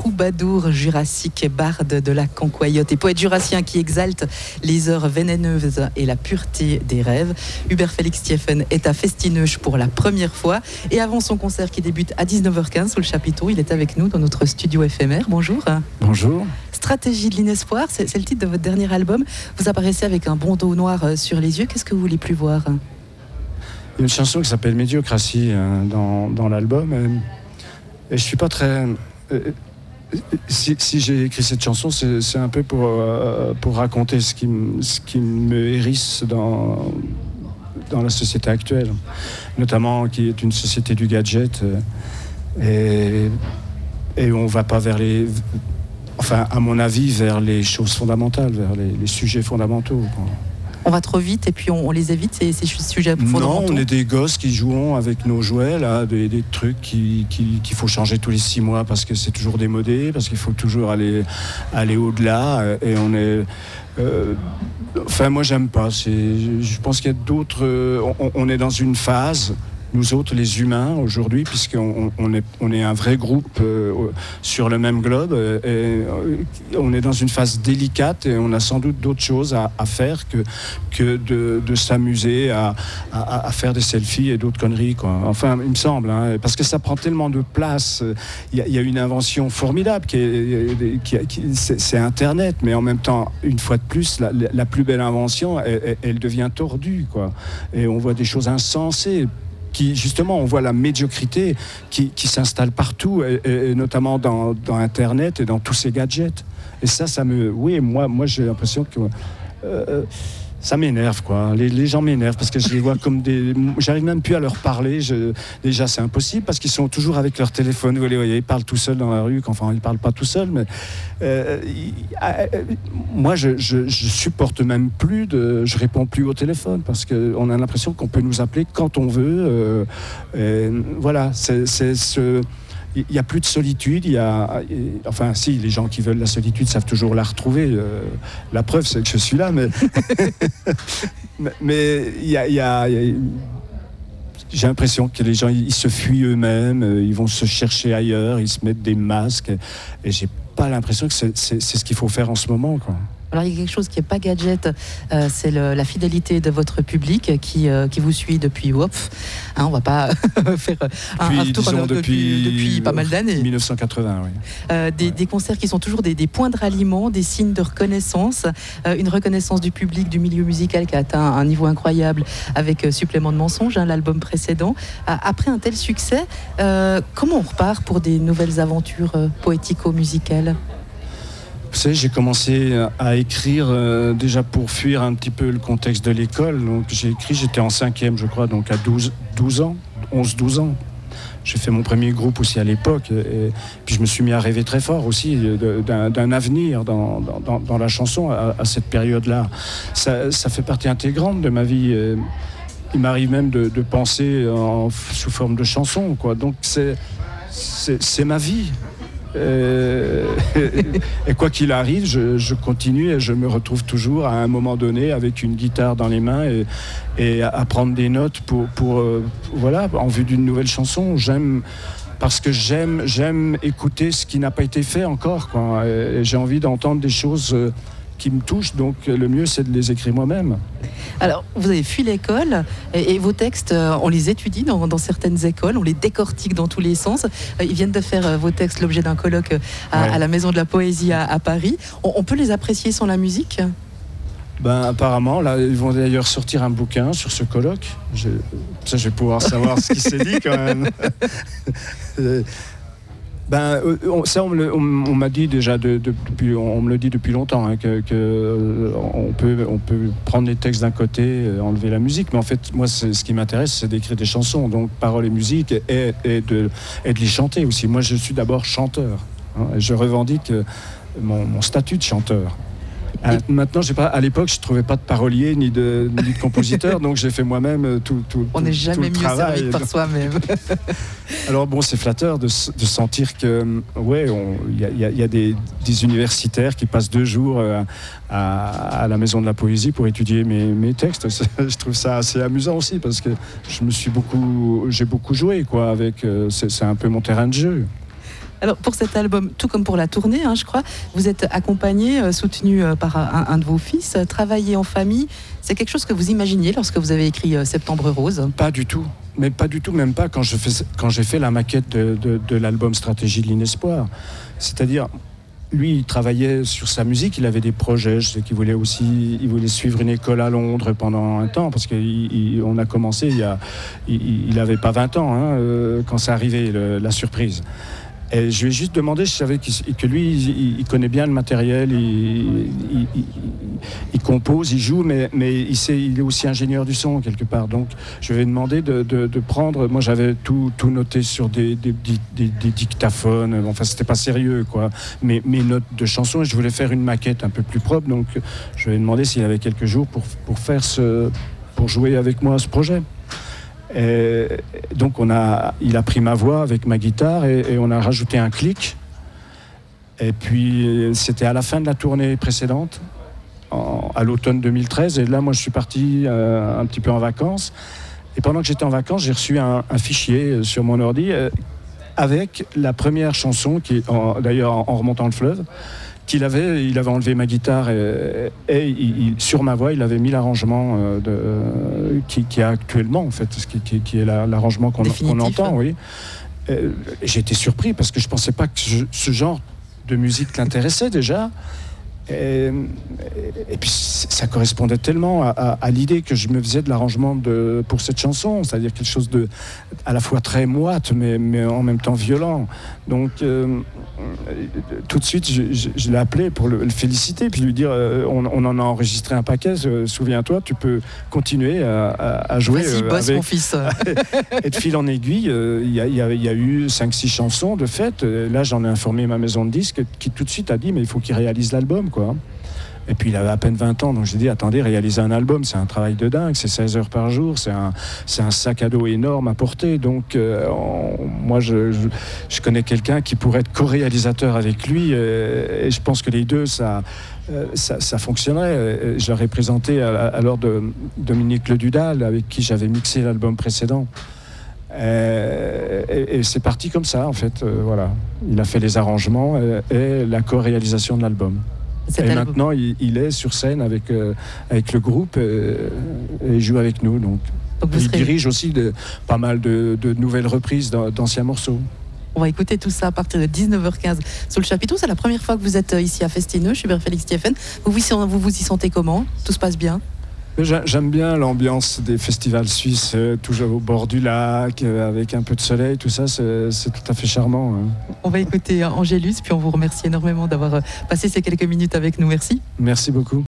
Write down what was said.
troubadour jurassique, barde de la Concoyote et poète jurassien qui exalte les heures vénéneuses et la pureté des rêves. Hubert Félix Thieffen est à Festineuch pour la première fois. Et avant son concert qui débute à 19h15 sous le chapiteau, il est avec nous dans notre studio éphémère. Bonjour. Bonjour. Stratégie de l'inespoir, c'est le titre de votre dernier album. Vous apparaissez avec un bandeau noir sur les yeux. Qu'est-ce que vous voulez plus voir ? Il y a une chanson qui s'appelle Médiocratie dans l'album. Et je suis pas très... Si j'ai écrit cette chanson, c'est un peu pour raconter ce qui me hérisse dans la société actuelle. Notamment qui est une société du gadget. Et on va pas vers les... Enfin, à mon avis, vers les choses fondamentales, vers les sujets fondamentaux, quoi. On va trop vite et puis on les évite, ces sujets fondamentaux. Non, on est des gosses qui jouons avec nos jouets, là, des trucs qu'il faut changer tous les 6 mois parce que c'est toujours démodé, parce qu'il faut toujours aller au-delà. Et on est... enfin, moi, j'aime pas. Je pense qu'il y a d'autres... on est dans une phase... Nous autres, les humains, aujourd'hui, puisqu'on est un vrai groupe sur le même globe, et on est dans une phase délicate et on a sans doute d'autres choses à faire que de s'amuser à faire des selfies et d'autres conneries, quoi. Enfin, il me semble, hein, parce que ça prend tellement de place. Il y a une invention formidable c'est Internet, mais en même temps, une fois de plus, la plus belle invention, elle devient tordue, quoi. Et on voit des choses insensées. Justement, on voit la médiocrité qui s'installe partout, et notamment dans Internet et dans tous ces gadgets. Et ça me... Oui, moi j'ai l'impression que... ça m'énerve, quoi. Les gens m'énervent parce que je les vois comme des... J'arrive même plus à leur parler. Déjà, c'est impossible parce qu'ils sont toujours avec leur téléphone. Vous les voyez, ils parlent tout seuls dans la rue. Enfin, ils parlent pas tout seuls, mais... moi, je supporte même plus je réponds plus au téléphone parce qu'on a l'impression qu'on peut nous appeler quand on veut. Voilà, il n'y a plus de solitude, enfin si, les gens qui veulent la solitude savent toujours la retrouver. La preuve, c'est que je suis là, mais mais j'ai l'impression que les gens, ils se fuient eux-mêmes, ils vont se chercher ailleurs, ils se mettent des masques, et j'ai pas l'impression que c'est ce qu'il faut faire en ce moment, quoi. Alors il y a quelque chose qui n'est pas gadget, c'est la fidélité de votre public qui vous suit depuis on ne va pas faire un tour depuis pas mal d'années. 1980, oui. Des concerts qui sont toujours des points de ralliement, des signes de reconnaissance, une reconnaissance du public, du milieu musical qui a atteint un niveau incroyable avec Supplément de mensonges, l'album précédent. Après un tel succès, comment on repart pour des nouvelles aventures poético-musicales ? Vous savez, j'ai commencé à écrire déjà pour fuir un petit peu le contexte de l'école. Donc j'étais en 5e, je crois, donc à 12 ans. J'ai fait mon premier groupe aussi à l'époque. Et puis je me suis mis à rêver très fort aussi d'un avenir dans la chanson à cette période-là. Ça fait partie intégrante de ma vie. Il m'arrive même de penser sous forme de chanson, quoi. Donc c'est ma vie. Et quoi qu'il arrive, je continue et je me retrouve toujours à un moment donné avec une guitare dans les mains et à prendre des notes pour voilà, en vue d'une nouvelle chanson. Parce que j'aime écouter ce qui n'a pas été fait encore, quoi. Et j'ai envie d'entendre des choses qui me touchent, donc le mieux c'est de les écrire moi-même. Alors, vous avez fui l'école et vos textes, on les étudie dans certaines écoles, on les décortique dans tous les sens. Ils viennent de faire vos textes l'objet d'un colloque à la Maison de la Poésie à Paris. On peut les apprécier sans la musique ? Apparemment, là, ils vont d'ailleurs sortir un bouquin sur ce colloque. Je vais pouvoir savoir ce qui s'est dit quand même. Ça, on m'a dit déjà on me le dit depuis longtemps, hein, que on peut prendre les textes d'un côté, enlever la musique, mais en fait, moi, ce qui m'intéresse, c'est d'écrire des chansons, donc paroles et musique, et de les chanter aussi. Moi, je suis d'abord chanteur, hein, et je revendique mon statut de chanteur. Maintenant, à l'époque, je ne trouvais pas de parolier ni de compositeur, donc j'ai fait moi-même tout On n'est jamais tout le mieux travail. servi par soi-même. Alors bon, c'est flatteur de sentir que il y a des universitaires qui passent 2 jours à la Maison de la Poésie pour étudier mes textes. Je trouve ça assez amusant aussi parce que j'ai beaucoup joué, quoi. C'est un peu mon terrain de jeu. Alors pour cet album, tout comme pour la tournée, je crois, vous êtes accompagné, soutenu par un de vos fils. Travailler en famille, c'est quelque chose que vous imaginiez lorsque vous avez écrit Septembre Rose? Pas du tout. Mais pas du tout, même pas quand j'ai fait la maquette de l'album Stratégie de l'Inespoir. C'est-à-dire, lui, il travaillait sur sa musique, il avait des projets. Je sais qu'il voulait suivre une école à Londres pendant un temps, parce qu'on a commencé, il n'avait pas 20 ans quand c'est arrivé, la surprise. Et je lui ai juste demandé, je savais que lui, il connaît bien le matériel, il compose, il joue, mais il est aussi ingénieur du son quelque part. Donc je lui ai demandé de prendre, moi j'avais tout noté sur des dictaphones, enfin c'était pas sérieux quoi, mes notes de chansons, et je voulais faire une maquette un peu plus propre, donc je lui ai demandé s'il avait quelques jours pour jouer avec moi à ce projet. Et donc il a pris ma voix avec ma guitare et on a rajouté un clic. Et puis c'était à la fin de la tournée précédente, à l'automne 2013. Et là, moi, je suis parti un petit peu en vacances. Et pendant que j'étais en vacances, j'ai reçu un fichier sur mon ordi avec la première chanson, d'ailleurs en remontant le fleuve, il avait enlevé ma guitare et sur ma voix, il avait mis l'arrangement qui a actuellement, en fait, qui est l'arrangement qu'on entend, oui. J'ai été surpris parce que je ne pensais pas que ce genre de musique l'intéressait déjà. Et puis ça correspondait tellement à l'idée que je me faisais de l'arrangement pour cette chanson, c'est-à-dire quelque chose de à la fois très moite mais en même temps violent. Donc tout de suite je l'ai appelé pour le féliciter puis lui dire on en a enregistré un paquet, souviens-toi, tu peux continuer à jouer. Vas-y, bosse mon fils. Et de fil en aiguille, il y a eu 5-6 chansons de fait. Là j'en ai informé ma maison de disques qui tout de suite a dit mais il faut qu'il réalise l'album quoi. Et puis il avait à peine 20 ans, donc j'ai dit attendez, réaliser un album c'est un travail de dingue, c'est 16 heures par jour, c'est un sac à dos énorme à porter, donc moi je connais quelqu'un qui pourrait être co-réalisateur avec lui et je pense que les deux ça fonctionnerait. Je leur ai présenté alors de Dominique Ledudal avec qui j'avais mixé l'album précédent. Et c'est parti comme ça en fait, voilà. Il a fait les arrangements et la co-réalisation de l'album. Maintenant il est sur scène avec le groupe et joue avec nous, donc il dirige aussi pas mal de nouvelles reprises d'anciens morceaux. On va écouter tout ça à partir de 19h15 sur le chapiteau. C'est la première fois que vous êtes ici à Festineuch, Hubert Félix Stieffen. Vous vous y sentez comment? Tout se passe bien? J'aime bien l'ambiance des festivals suisses, toujours au bord du lac, avec un peu de soleil, tout ça, c'est tout à fait charmant. On va écouter Angélus, puis on vous remercie énormément d'avoir passé ces quelques minutes avec nous. Merci. Merci beaucoup.